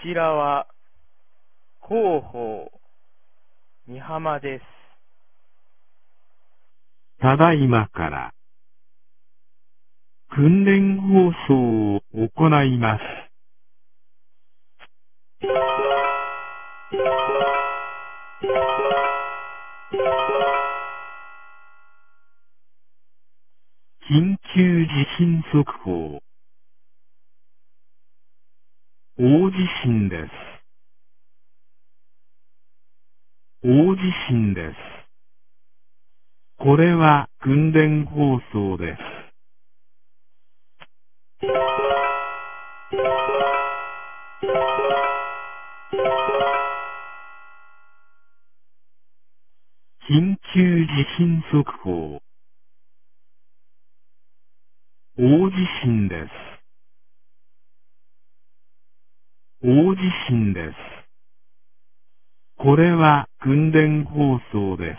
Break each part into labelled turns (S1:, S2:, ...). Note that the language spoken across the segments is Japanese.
S1: ちらは広報美浜です。
S2: ただいまから訓練放送を行います。緊急地震速報。大地震です。大地震です。これは訓練放送です。緊急地震速報。大地震です。大地震です。これは訓練放送です。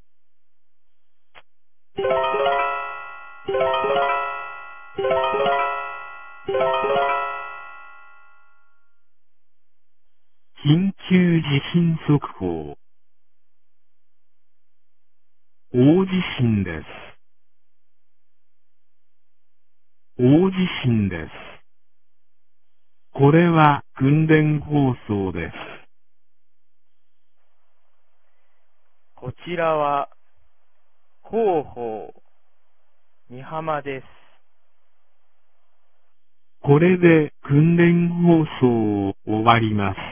S2: 緊急地震速報。大地震です。大地震です。これは訓練放送です。
S1: こちらは広報美浜です。
S2: これで訓練放送を終わります。